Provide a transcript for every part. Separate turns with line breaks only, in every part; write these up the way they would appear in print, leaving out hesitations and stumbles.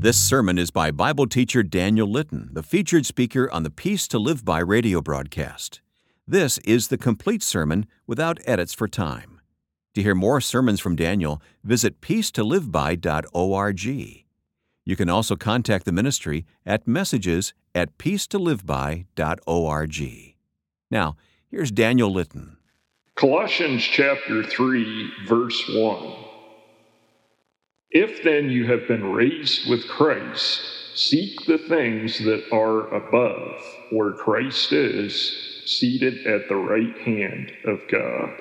This sermon is by Bible teacher Daniel Litton, the featured speaker on the Peace to Live By radio broadcast. This is the complete sermon without edits for time. To hear more sermons from Daniel, visit peacetoliveby.org. You can also contact the ministry at messages@peacetoliveby.org. Now, here's Daniel Litton.
Colossians chapter 3, verse 1. If then you have been raised with Christ, seek the things that are above, where Christ is, seated at the right hand of God.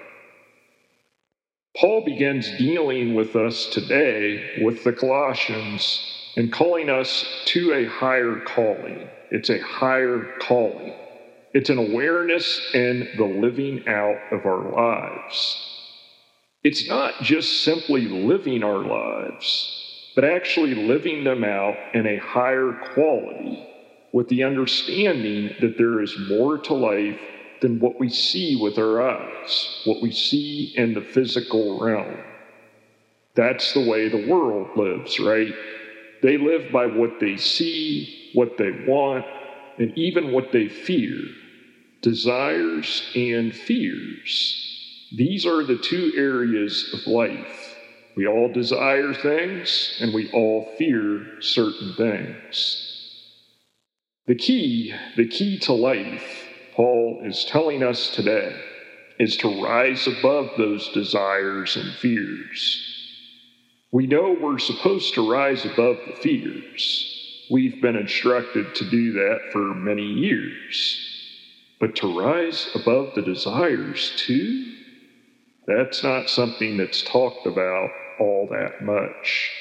Paul begins dealing with us today with the Colossians and calling us to a higher calling. It's a higher calling. It's an awareness and the living out of our lives. It's not just simply living our lives, but actually living them out in a higher quality with the understanding that there is more to life than what we see with our eyes, what we see in the physical realm. That's the way the world lives, right? They live by what they see, what they want, and even what they fear. Desires and fears. These are the two areas of life. We all desire things, and we all fear certain things. The key to life, Paul is telling us today, is to rise above those desires and fears. We know we're supposed to rise above the fears. We've been instructed to do that for many years. But to rise above the desires too? That's not something that's talked about all that much.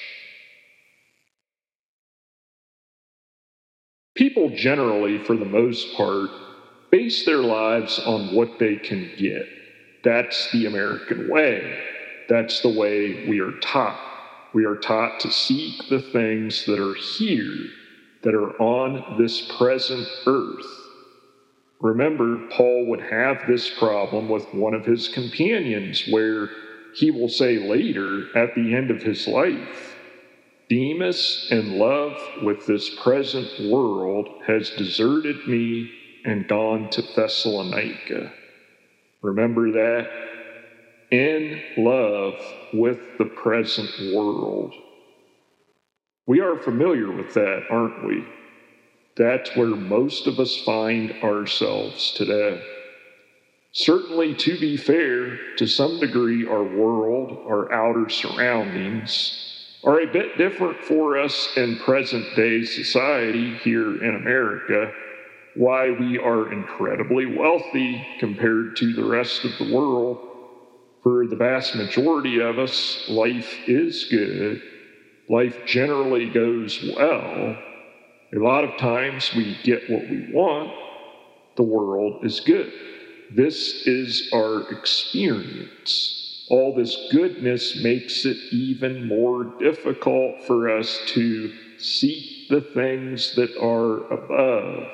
People generally, for the most part, base their lives on what they can get. That's the American way. That's the way we are taught. We are taught to seek the things that are here, that are on this present earth. Remember, Paul would have this problem with one of his companions, where he will say later at the end of his life, Demas, in love with this present world, has deserted me and gone to Thessalonica. Remember that? In love with the present world. We are familiar with that, aren't we? That's where most of us find ourselves today. Certainly, to be fair, to some degree, our world, our outer surroundings, are a bit different for us in present-day society here in America. Why we are incredibly wealthy compared to the rest of the world. For the vast majority of us, life is good. Life generally goes well. A lot of times we get what we want. The world is good. This is our experience. All this goodness makes it even more difficult for us to seek the things that are above.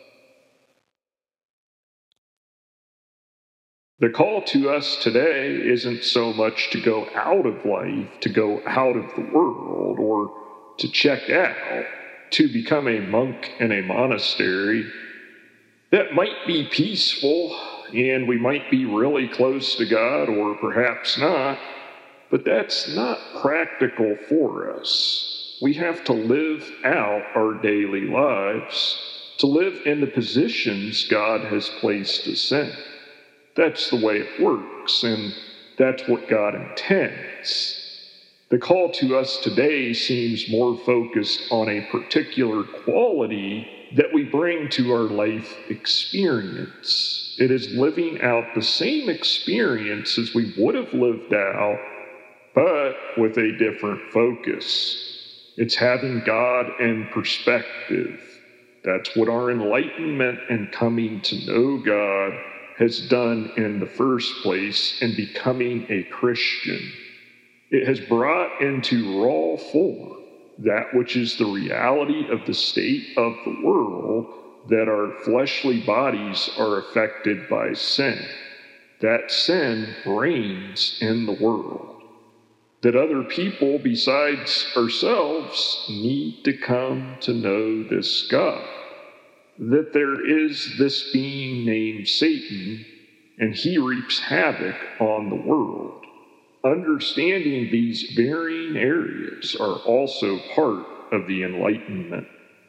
The call to us today isn't so much to go out of life, to go out of the world, or to check out, to become a monk in a monastery. That might be peaceful, and we might be really close to God, or perhaps not, but that's not practical for us. We have to live out our daily lives, to live in the positions God has placed us in. That's the way it works, and that's what God intends. The call to us today seems more focused on a particular quality that we bring to our life experience. It is living out the same experience as we would have lived out, but with a different focus. It's having God in perspective. That's what our enlightenment and coming to know God has done in the first place in becoming a Christian. It has brought into raw form that which is the reality of the state of the world, that our fleshly bodies are affected by sin. That sin reigns in the world. that other people besides ourselves need to come to know this God, that there is this being named Satan, and he reaps havoc on the world. Understanding these varying areas are also part of the Enlightenment.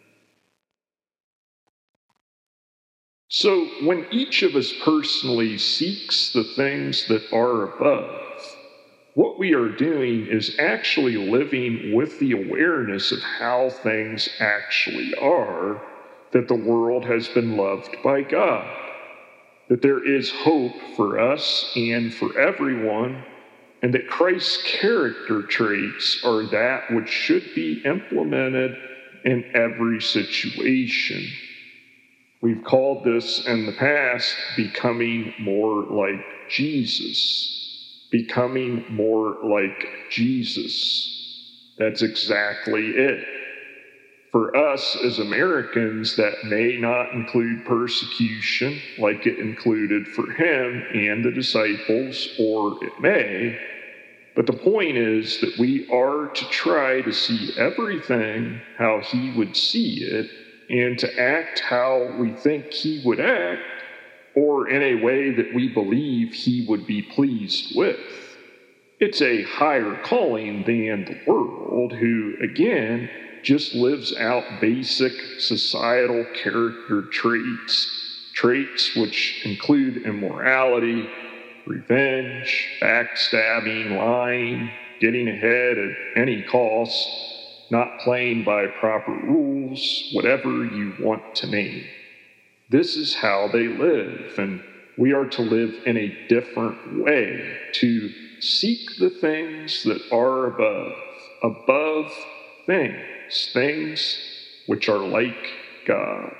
So when each of us personally seeks the things that are above, what we are doing is actually living with the awareness of how things actually are, that the world has been loved by God, that there is hope for us and for everyone, and that Christ's character traits are that which should be implemented in every situation. We've called this in the past becoming more like Jesus. Becoming more like Jesus. That's exactly it. For us as Americans, that may not include persecution like it included for him and the disciples, or it may. But the point is that we are to try to see everything how he would see it and to act how we think he would act, or in a way that we believe he would be pleased with. It's a higher calling than the world, who, again, just lives out basic societal character traits which include immorality, revenge, backstabbing, lying, getting ahead at any cost, not playing by proper rules, whatever you want to name. This is how they live, and we are to live in a different way, to seek the things that are above things which are like God.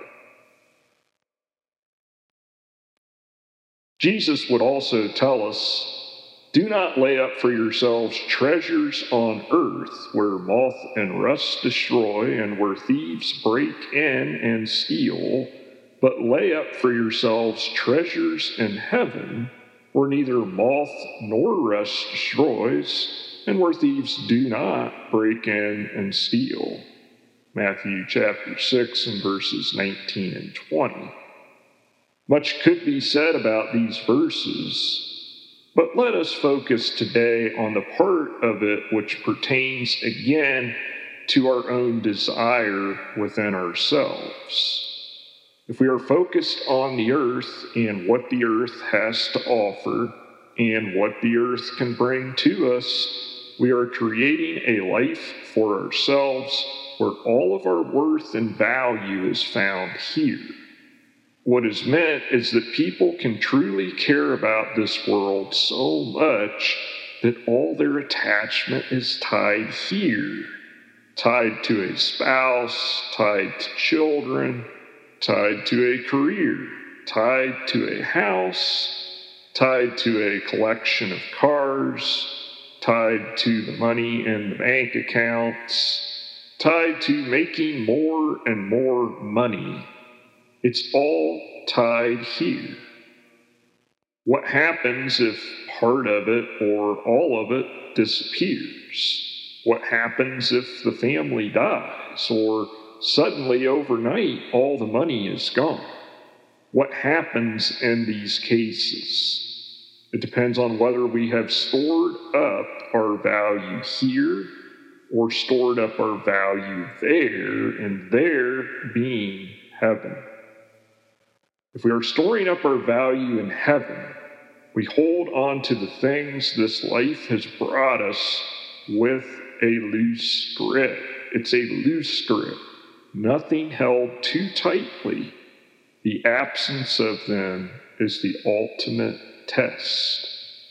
Jesus would also tell us, do not lay up for yourselves treasures on earth where moth and rust destroy and where thieves break in and steal, but lay up for yourselves treasures in heaven where neither moth nor rust destroys and where thieves do not break in and steal. Matthew chapter 6 and verses 19 and 20. Much could be said about these verses, but let us focus today on the part of it which pertains again to our own desire within ourselves. If we are focused on the earth and what the earth has to offer and what the earth can bring to us, we are creating a life for ourselves where all of our worth and value is found here. What is meant is that people can truly care about this world so much that all their attachment is tied here, tied to a spouse, tied to children, tied to a career, tied to a house, tied to a collection of cars, tied to the money in the bank accounts, tied to making more and more money. It's all tied here. What happens if part of it or all of it disappears? What happens if the family dies or suddenly overnight all the money is gone? What happens in these cases? It depends on whether we have stored up our value here or stored up our value there, and there being heaven. If we are storing up our value in heaven, we hold on to the things this life has brought us with a loose grip. It's a loose grip, nothing held too tightly. The absence of them is the ultimate test.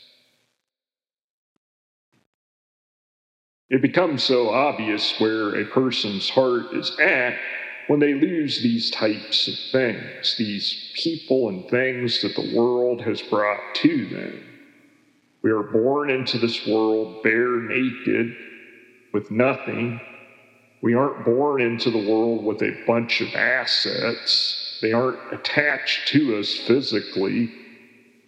It becomes so obvious where a person's heart is at when they lose these types of things, these people and things that the world has brought to them. We are born into this world bare naked, with nothing. We aren't born into the world with a bunch of assets. They aren't attached to us physically.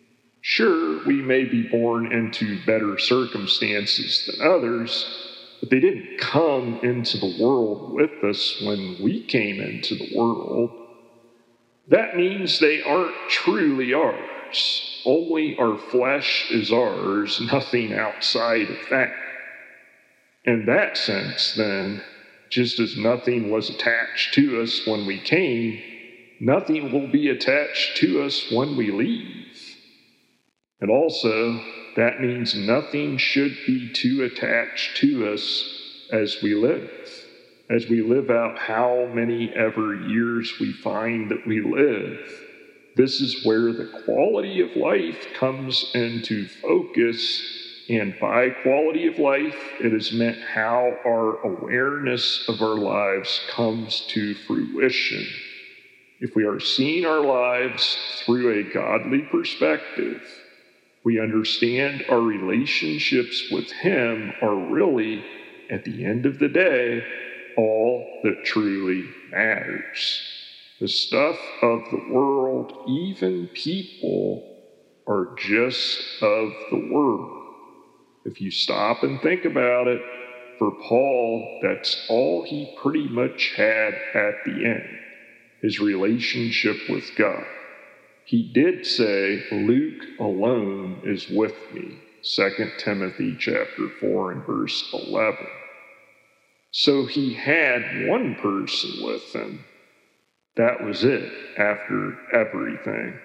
Sure, we may be born into better circumstances than others, but they didn't come into the world with us when we came into the world. That means they aren't truly ours. Only our flesh is ours, nothing outside of that. In that sense, then, just as nothing was attached to us when we came, nothing will be attached to us when we leave. And also, that means nothing should be too attached to us as we live out how many ever years we find that we live. This is where the quality of life comes into focus, and by quality of life, it is meant how our awareness of our lives comes to fruition. If we are seeing our lives through a godly perspective, we understand our relationships with Him are really, at the end of the day, all that truly matters. The stuff of the world, even people, are just of the world. If you stop and think about it, for Paul, that's all he pretty much had at the end, his relationship with God. He did say, Luke alone is with me, 2 Timothy chapter 4 and verse 11. So he had one person with him. That was it after everything.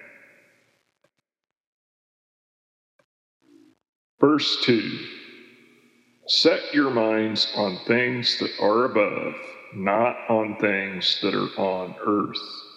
Verse 2, set your minds on things that are above, not on things that are on earth.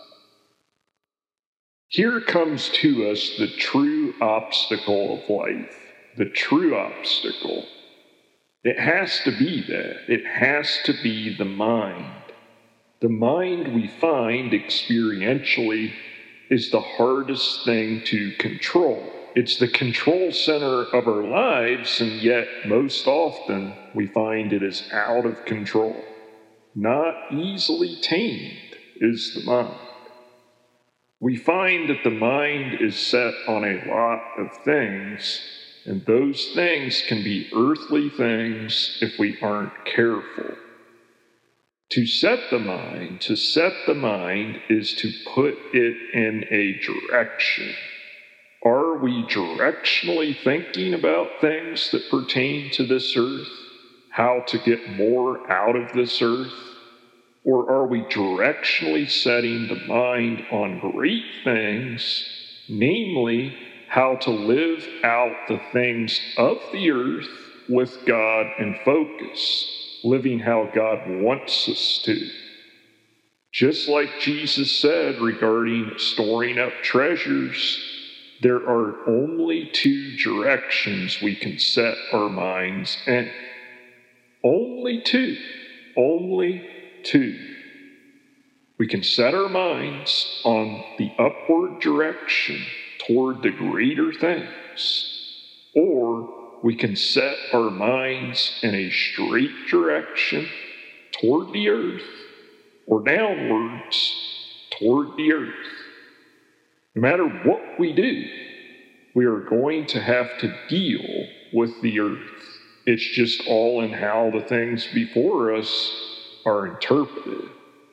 Here comes to us the true obstacle of life, the true obstacle. It has to be that. It has to be the mind. The mind we find experientially is the hardest thing to control. It's the control center of our lives, and yet most often we find it is out of control. Not easily tamed is the mind. We find that the mind is set on a lot of things, and those things can be earthly things if we aren't careful. To set the mind is to put it in a direction. Are we directionally thinking about things that pertain to this earth? How to get more out of this earth? Or are we directionally setting the mind on great things, namely how to live out the things of the earth with God in focus, living how God wants us to? Just like Jesus said regarding storing up treasures, there are only two directions we can set our minds in. Only two. Only two. We can set our minds on the upward direction toward the greater things, or we can set our minds in a straight direction toward the earth, or downwards toward the earth. No matter what we do, we are going to have to deal with the earth. It's just all in how the things before us are interpreted.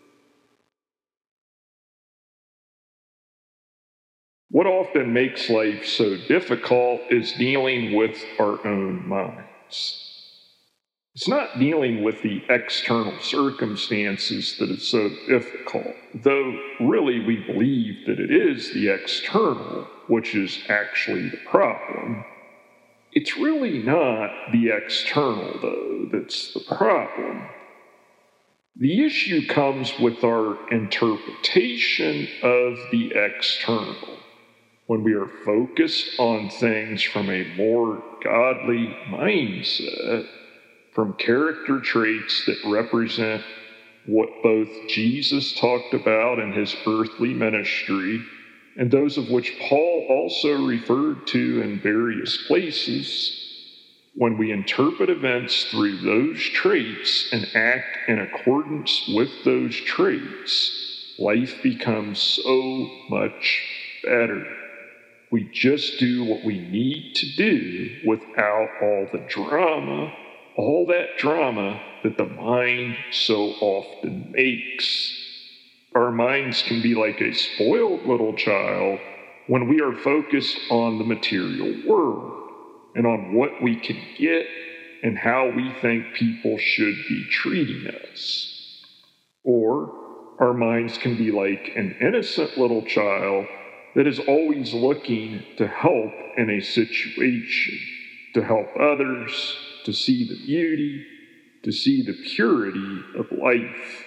What often makes life so difficult is dealing with our own minds. It's not dealing with the external circumstances that is so difficult, though really we believe that it is the external, which is actually the problem. It's really not the external, though, that's the problem. The issue comes with our interpretation of the external. When we are focused on things from a more godly mindset, from character traits that represent what both Jesus talked about in his earthly ministry, and those of which Paul also referred to in various places, when we interpret events through those traits and act in accordance with those traits, life becomes so much better. We just do what we need to do without all the drama, all that drama that the mind so often makes. Our minds can be like a spoiled little child when we are focused on the material world and on what we can get and how we think people should be treating us. Or our minds can be like an innocent little child that is always looking to help in a situation, to help others, to see the beauty, to see the purity of life.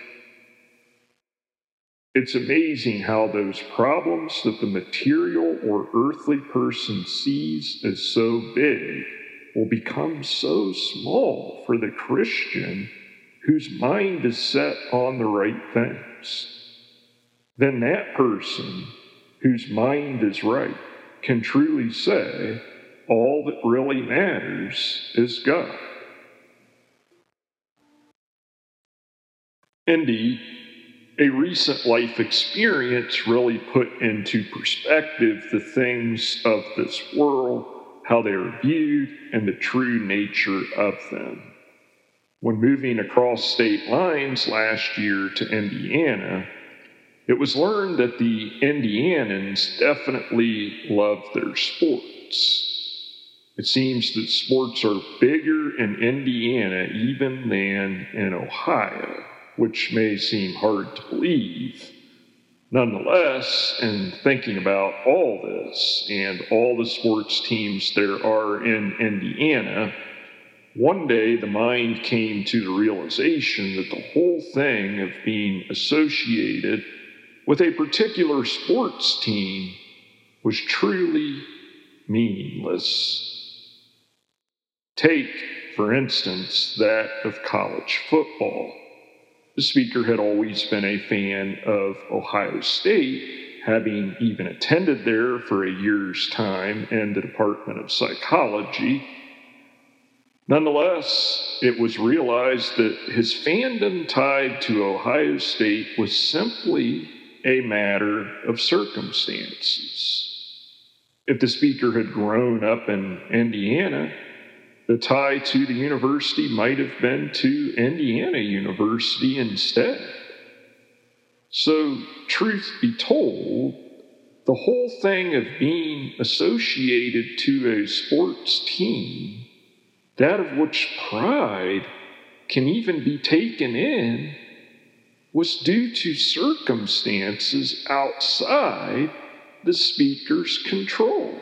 It's amazing how those problems that the material or earthly person sees as so big will become so small for the Christian whose mind is set on the right things. Then that person whose mind is right can truly say, all that really matters is God. Indeed, a recent life experience really put into perspective the things of this world, how they are viewed, and the true nature of them. When moving across state lines last year to Indiana, it was learned that the Indianans definitely love their sports. It seems that sports are bigger in Indiana even than in Ohio, which may seem hard to believe. Nonetheless, in thinking about all this and all the sports teams there are in Indiana, one day the mind came to the realization that the whole thing of being associated with a particular sports team was truly meaningless. Take, for instance, that of college football. The speaker had always been a fan of Ohio State, having even attended there for a year's time in the Department of Psychology. Nonetheless, it was realized that his fandom tied to Ohio State was simply a matter of circumstances. If the speaker had grown up in Indiana, the tie to the university might have been to Indiana University instead. So, truth be told, the whole thing of being associated to a sports team, that of which pride can even be taken in, was due to circumstances outside the speaker's control.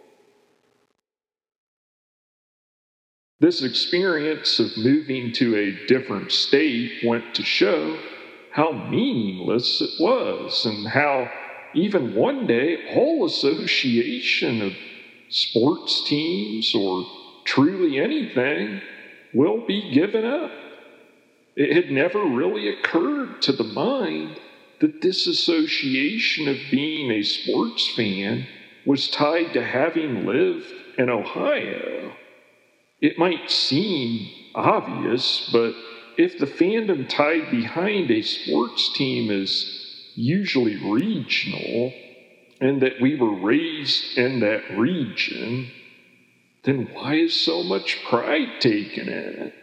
This experience of moving to a different state went to show how meaningless it was, and how even one day all association of sports teams or truly anything will be given up. It had never really occurred to the mind that this association of being a sports fan was tied to having lived in Ohio. It might seem obvious, but if the fandom tied behind a sports team is usually regional, and that we were raised in that region, then why is so much pride taken in it?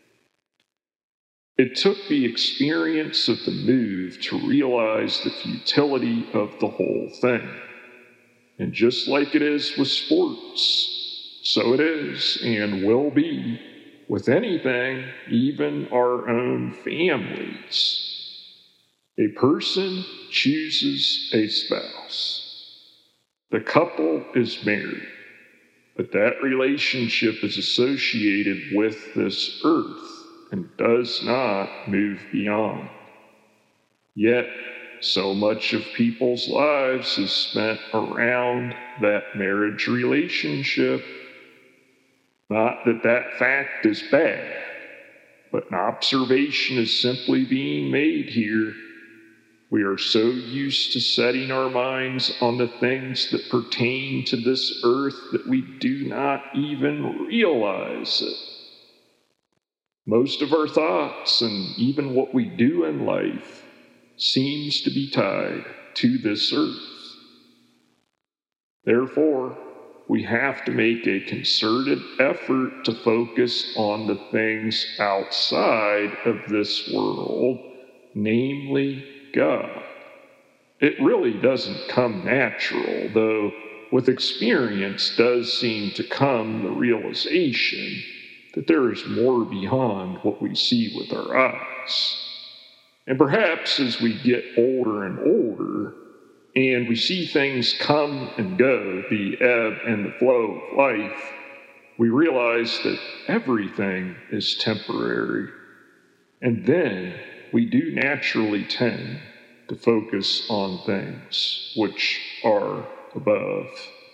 It took the experience of the move to realize the futility of the whole thing. And just like it is with sports, so it is and will be with anything, even our own families. A person chooses a spouse. The couple is married, but that relationship is associated with this earth and does not move beyond. Yet, so much of people's lives is spent around that marriage relationship. Not that that fact is bad, but an observation is simply being made here. We are so used to setting our minds on the things that pertain to this earth that we do not even realize it. Most of our thoughts and even what we do in life seems to be tied to this earth. Therefore, we have to make a concerted effort to focus on the things outside of this world, namely God. It really doesn't come natural, though with experience does seem to come the realization that there is more beyond what we see with our eyes. And perhaps as we get older and older, and we see things come and go, the ebb and the flow of life, we realize that everything is temporary. And then we do naturally tend to focus on things which are above.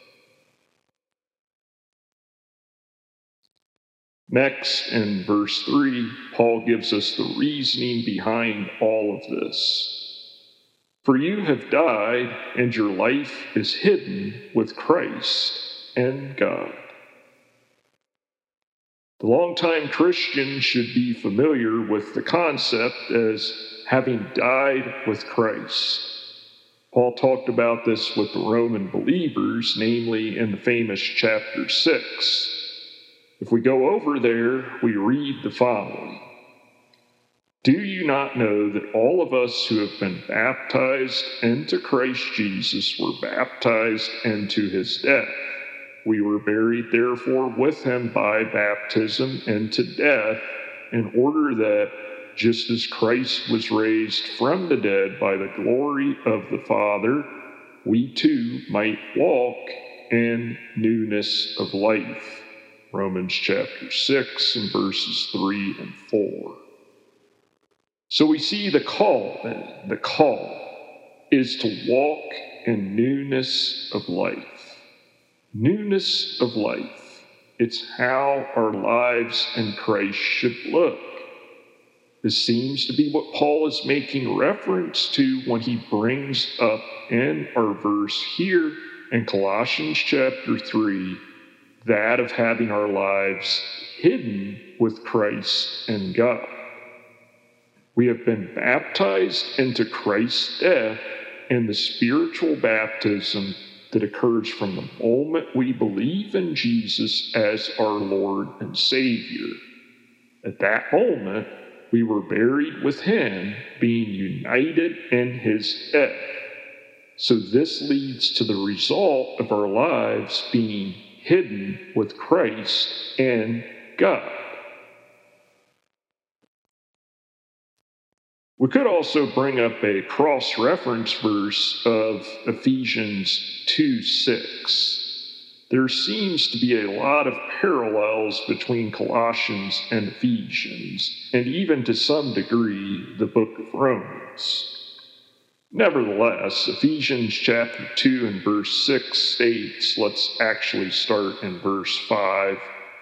Next, in verse 3, Paul gives us the reasoning behind all of this. For you have died, and your life is hidden with Christ in God. The longtime Christian should be familiar with the concept as having died with Christ. Paul talked about this with the Roman believers, namely in the famous chapter 6. If we go over there, we read the following. Do you not know that all of us who have been baptized into Christ Jesus were baptized into his death? We were buried, therefore, with him by baptism into death, in order that, just as Christ was raised from the dead by the glory of the Father, we too might walk in newness of life. Romans chapter 6 and verses 3 and 4. So we see the call then. The call is to walk in newness of life. Newness of life. It's how our lives in Christ should look. This seems to be what Paul is making reference to when he brings up in our verse here in Colossians chapter 3, that of having our lives hidden with Christ in God. We have been baptized into Christ's death in the spiritual baptism that occurs from the moment we believe in Jesus as our Lord and Savior. At that moment, we were buried with him, being united in his death. So this leads to the result of our lives being hidden with Christ in God. We could also bring up a cross-reference verse of Ephesians 2:6. There seems to be a lot of parallels between Colossians and Ephesians, and even to some degree, the book of Romans. Nevertheless, Ephesians chapter 2 and verse 6 states, let's actually start in verse 5.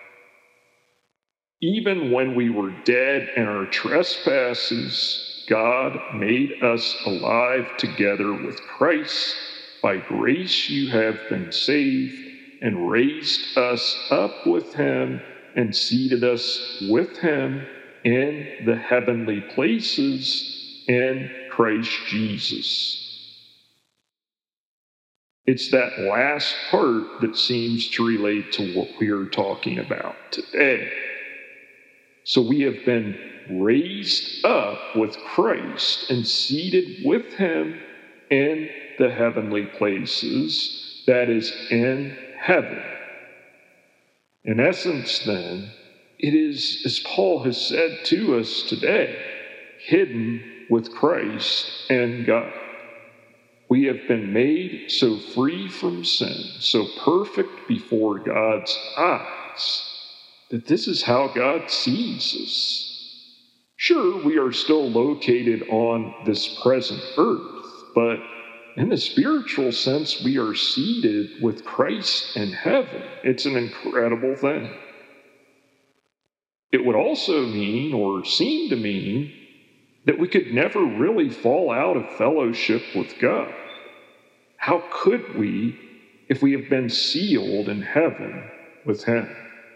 Even when we were dead in our trespasses, God made us alive together with Christ. By grace you have been saved, and raised us up with him, and seated us with him in the heavenly places in Christ Jesus. It's that last part that seems to relate to what we are talking about today. So we have been raised up with Christ and seated with him in the heavenly places, that is, in heaven. In essence, then, it is, as Paul has said to us today, hidden with Christ and God. We have been made so free from sin, so perfect before God's eyes, that this is how God sees us. Sure, we are still located on this present earth, but in the spiritual sense, we are seated with Christ in heaven. It's an incredible thing. It would also mean, or seem to mean, that we could never really fall out of fellowship with God. How could we if we have been sealed in heaven with him?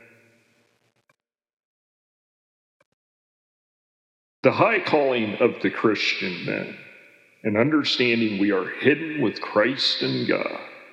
The high calling of the Christian, then, and understanding we are hidden with Christ in God,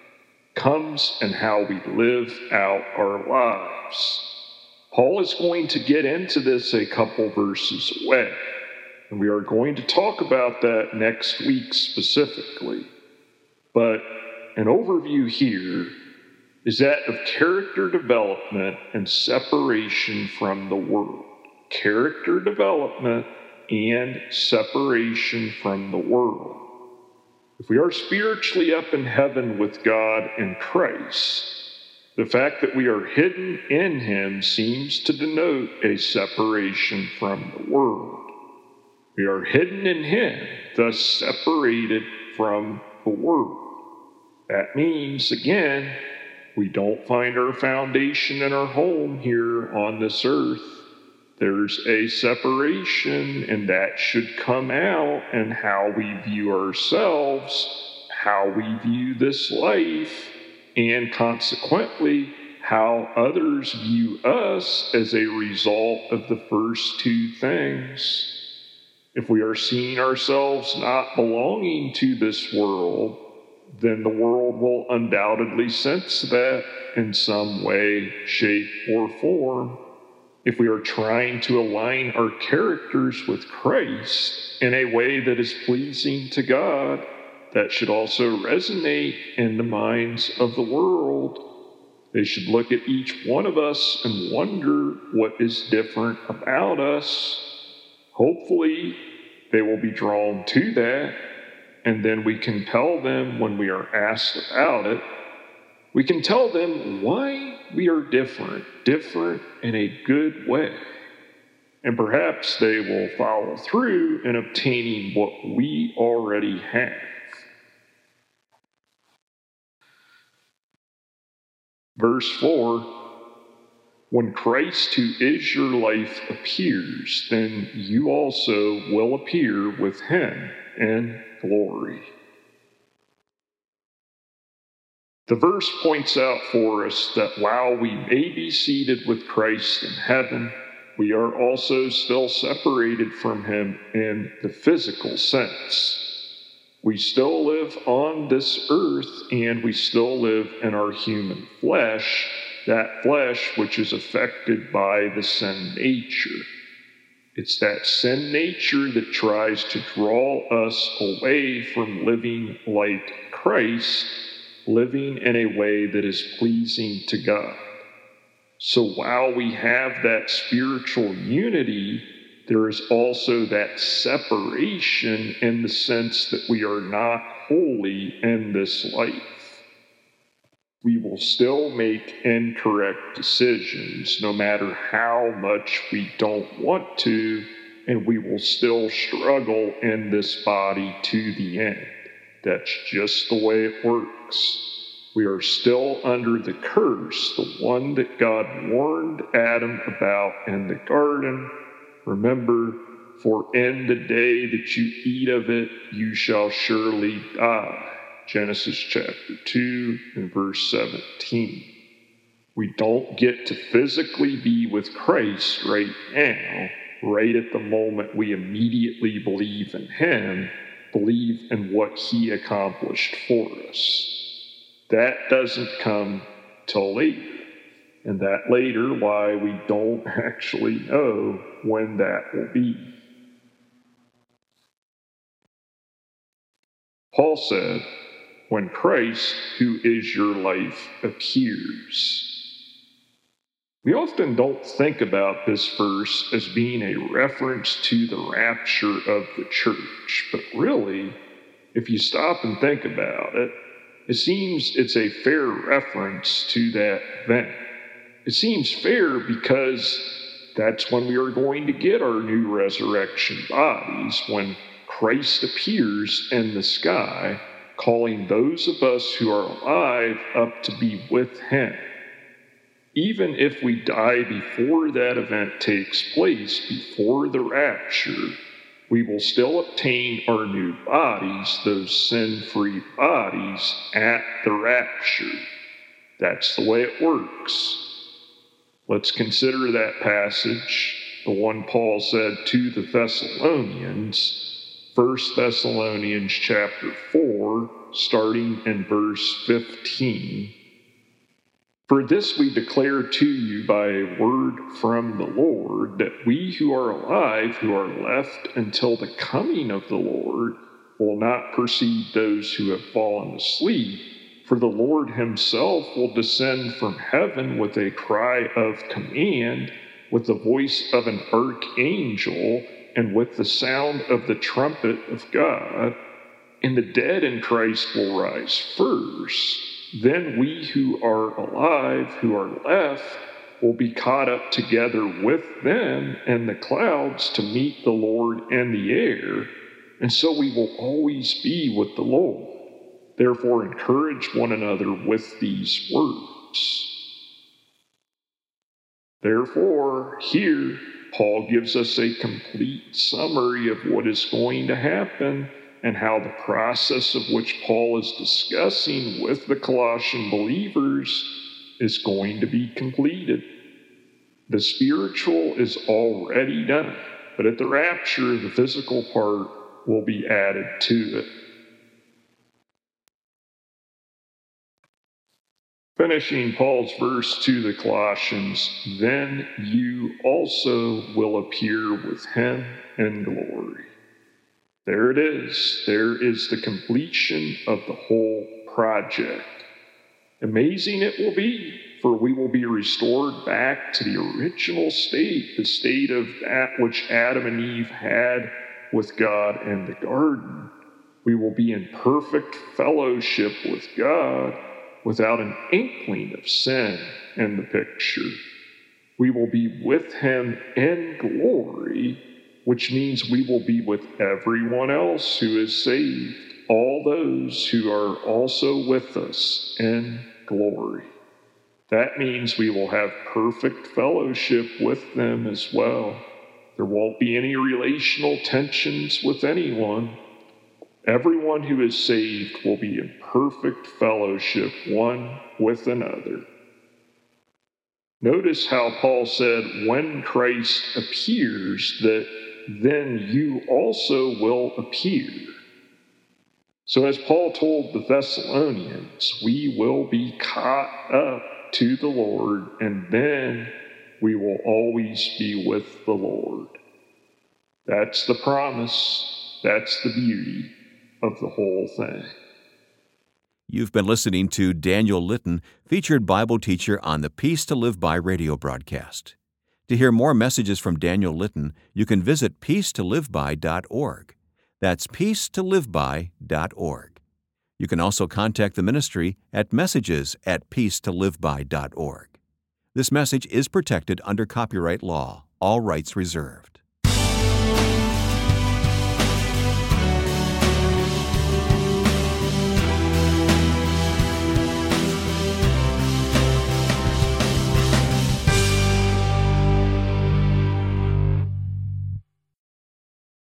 comes in how we live out our lives. Paul is going to get into this a couple verses away, and we are going to talk about that next week specifically. But an overview here is that of character development and separation from the world. Character development and separation from the world. If we are spiritually up in heaven with God in Christ, the fact that we are hidden in Him seems to denote a separation from the world. We are hidden in Him, thus separated from the world. That means, again, we don't find our foundation in our home here on this earth. There's a separation, and that should come out in how we view ourselves, how we view this life, and consequently, how others view us as a result of the first two things. If we are seeing ourselves not belonging to this world, then the world will undoubtedly sense that in some way, shape, or form. If we are trying to align our characters with Christ in a way that is pleasing to God, that should also resonate in the minds of the world. They should look at each one of us and wonder what is different about us. Hopefully, they will be drawn to that, and then we can tell them when we are asked about it. We can tell them why we are different in a good way. And perhaps they will follow through in obtaining what we already have. Verse 4, when Christ, who is your life, appears, then you also will appear with Him in glory. The verse points out for us that while we may be seated with Christ in heaven, we are also still separated from Him in the physical sense. We still live on this earth, and we still live in our human flesh, that flesh which is affected by the sin nature. It's that sin nature that tries to draw us away from living like Christ, living in a way that is pleasing to God. So while we have that spiritual unity, there is also that separation in the sense that we are not holy in this life. We will still make incorrect decisions no matter how much we don't want to, and we will still struggle in this body to the end. That's just the way it works. We are still under the curse, the one that God warned Adam about in the garden. Remember, for in the day that you eat of it, you shall surely die. Genesis chapter 2 and verse 17. We don't get to physically be with Christ right now, right at the moment we immediately believe in Him, believe in what He accomplished for us. That doesn't come till later. And that later, why we don't actually know when that will be. Paul said, when Christ, who is your life, appears. We often don't think about this verse as being a reference to the rapture of the church, but really, if you stop and think about it, it seems it's a fair reference to that event. It seems fair because that's when we are going to get our new resurrection bodies, when Christ appears in the sky, calling those of us who are alive up to be with Him. Even if we die before that event takes place, before the rapture, we will still obtain our new bodies, those sin-free bodies, at the rapture. That's the way it works. Let's consider that passage, the one Paul said to the Thessalonians. 1 Thessalonians chapter 4, starting in verse 15. For this we declare to you by a word from the Lord, that we who are alive, who are left until the coming of the Lord, will not precede those who have fallen asleep. For the Lord himself will descend from heaven with a cry of command, with the voice of an archangel, and with the sound of the trumpet of God. And the dead in Christ will rise first. Then we who are alive, who are left, will be caught up together with them in the clouds to meet the Lord in the air, and so we will always be with the Lord. Therefore, encourage one another with these words. Therefore, here, Paul gives us a complete summary of what is going to happen and how the process of which Paul is discussing with the Colossian believers is going to be completed. The spiritual is already done, but at the rapture, the physical part will be added to it. Finishing Paul's verse to the Colossians, then you also will appear with him in glory. There it is. There is the completion of the whole project. Amazing it will be, for we will be restored back to the original state, the state of that which Adam and Eve had with God in the garden. We will be in perfect fellowship with God without an inkling of sin in the picture. We will be with him in glory, which means we will be with everyone else who is saved, all those who are also with us in glory. That means we will have perfect fellowship with them as well. There won't be any relational tensions with anyone. Everyone who is saved will be in perfect fellowship one with another. Notice how Paul said, when Christ appears, that then you also will appear. So as Paul told the Thessalonians, we will be caught up to the Lord, and then we will always be with the Lord. That's the promise. That's the beauty of the whole thing.
You've been listening to Daniel Litton, featured Bible teacher on the Peace to Live By radio broadcast. To hear more messages from Daniel Litton, you can visit peacetoliveby.org. That's peacetoliveby.org. You can also contact the ministry at messages@peacetoliveby.org. This message is protected under copyright law, all rights reserved.